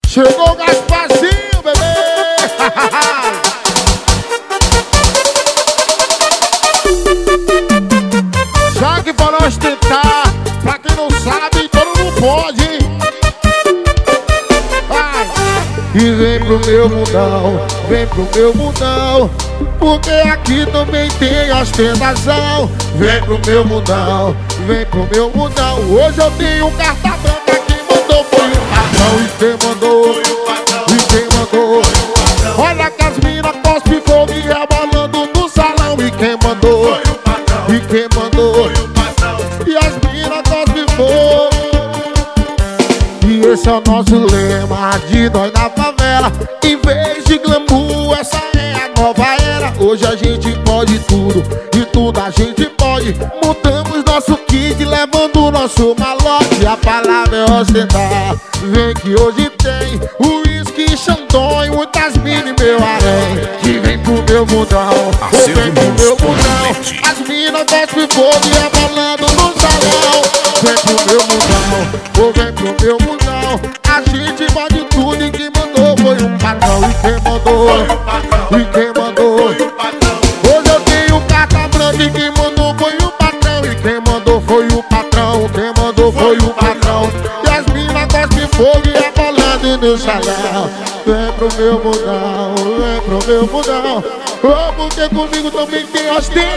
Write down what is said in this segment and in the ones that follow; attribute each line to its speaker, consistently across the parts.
Speaker 1: Chegou o Gasparzinho, bebê. Já que falou ostentar, pra quem não sabe, todo mundo pode, hein? Vai. E vem pro meu mundão, vem pro meu mundão, porque aqui também tem ostentação. Vem pro meu mundão, vem pro meu mundão. Hoje eu tenho carta branca, quem mandou foi o patrão. E quem mandou, e quem mandou. Olha que as mina cospe fogo e rebolando no salão. E quem mandou, e quem mandou. E as mina cospe fogo. E esse é o nosso lema de nós na favela. Em vez de glamour, essa é a nova era. Hoje a gente pode tudo, e tudo a gente pode. Montamos nosso kit, levando o nosso malote. A palavra é ostentar. Vem que hoje tem uísque, Xandão, muitas mina e meu harém. Que vem pro meu mundão, vem pro meu mundão. As mina desce fogo e rebolando no salão. Vem pro meu mundão, vem pro meu mundão. A gente pode tudo e quem mandou foi o patrão. E quem mandou, e quem mandou. Hoje eu tenho carta branca e quem mandou foi o patrão. E quem mandou foi o patrão, quem mandou foi o patrão. E as mina cospe fogo e rebolando no salão. Vem pro meu mundão, vem pro meu mundão. Oh, porque comigo também tem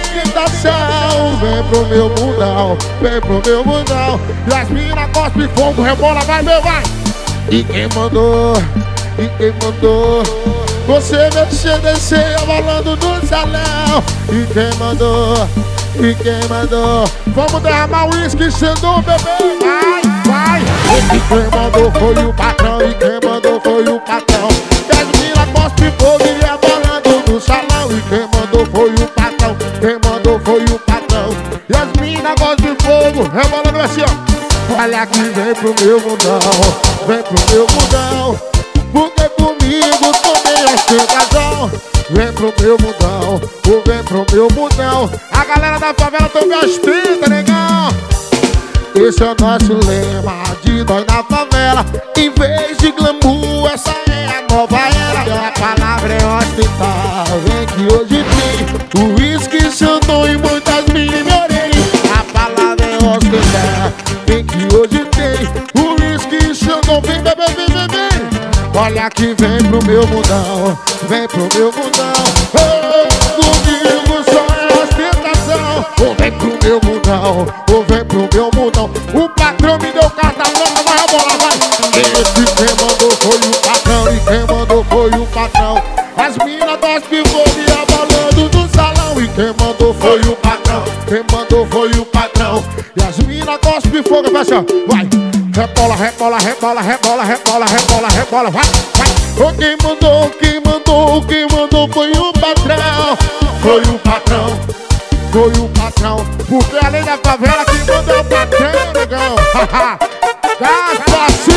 Speaker 1: ostentação. Vem pro meu mundão, vem pro meu mundão. E as mina cospe fogo, rebola, vai meu, vai. E quem mandou, e quem mandou. Você mexer, descer, rebolando no salão. E quem mandou, e quem mandou. Vamos derramar o uísque, Xandão, bebê. Vai, vai. E quem mandou foi o patrão, e quem mandou foi o patrão. E as mina cospe fogo e rebolando no salão. E quem mandou foi o patrão, quem mandou foi o patrão. E as mina cospe fogo, rebolando assim, ó. Olha que vem pro meu mundão, vem pro meu mundão, porque comigo também ostentação. Vem pro meu mundão, vem pro meu mundão. A galera da favela também ostenta, negão. Esse é o nosso lema de nós na favela. Em vez de glamour, essa é a nova era. A palavra é ostentar. Vem que hoje tem uísque, Xandão e muitas mina e meu orelha. A palavra é ostentar. Vem que hoje tem uísque, Xandão, vem bebê, vem bebê. Olha que vem pro meu mundão, vem pro meu mundão. Oh, comigo só é ostentação. Oh, vem pro meu mundão, oh, vem pro meu mundão. O patrão me deu carta branca, vai rebolar, vai. Esse quem mandou foi o patrão, e quem mandou foi o patrão. As mina cospe fogo e rebolando no salão. E quem mandou foi o patrão, quem mandou foi o patrão. E as mina cospe fogo, fecha, vai. Rebola, rebola, rebola, rebola, rebola, rebola, rebola, vai, vai. O quem mandou, quem mandou, quem mandou foi o patrão. Foi o patrão, foi o patrão. Porque além da favela, quem mandou é o patrão, negão. Gasparzinho.